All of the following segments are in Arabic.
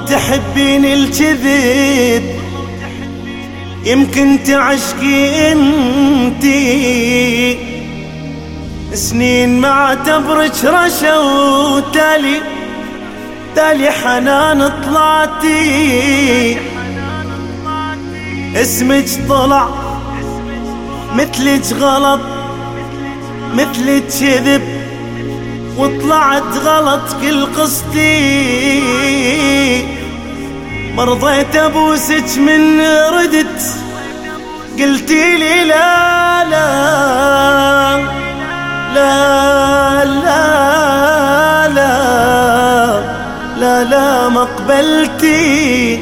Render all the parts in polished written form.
تحبين الكذب يمكن تعشقي انتي، سنين ما اعتبرك رشا وتالي حنان طلعتي، اسمك طلع مثلك غلط مثلك كذب وطلعت غلط كل قصتي، مرضيت ابوسك من ردت قلتي لي لا لا لا لا لا لا لا ما قبلتي،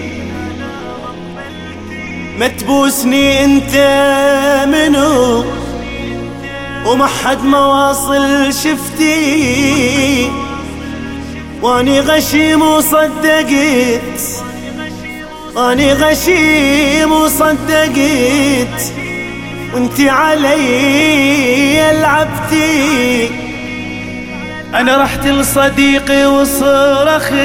ما تبوسني انت منو وما حد ما واصل شفتي، واني غشيم وصدقت اني غشيم وصدقت وانتي علي لعبتي. انا رحت لصديقي وصرخت،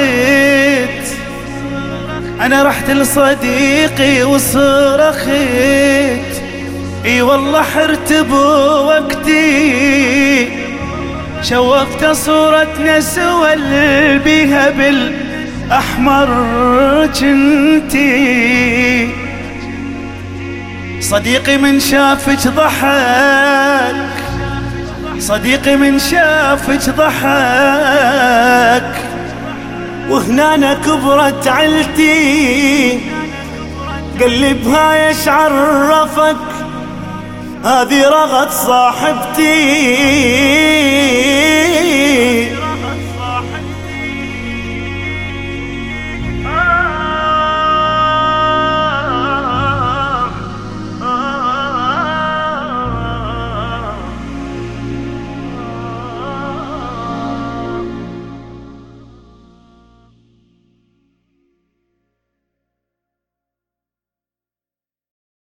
انا رحت لصديقي وصرخت، اي والله حرت بوقتي، شوفت صورتنا سوا بيها بالاحمر جنتي، صديقي من شافك ضحك، صديقي من شافك ضحك، وهنا كبرت عيلتي، قلبها ايش عرفك هذه رغد صاحبتي.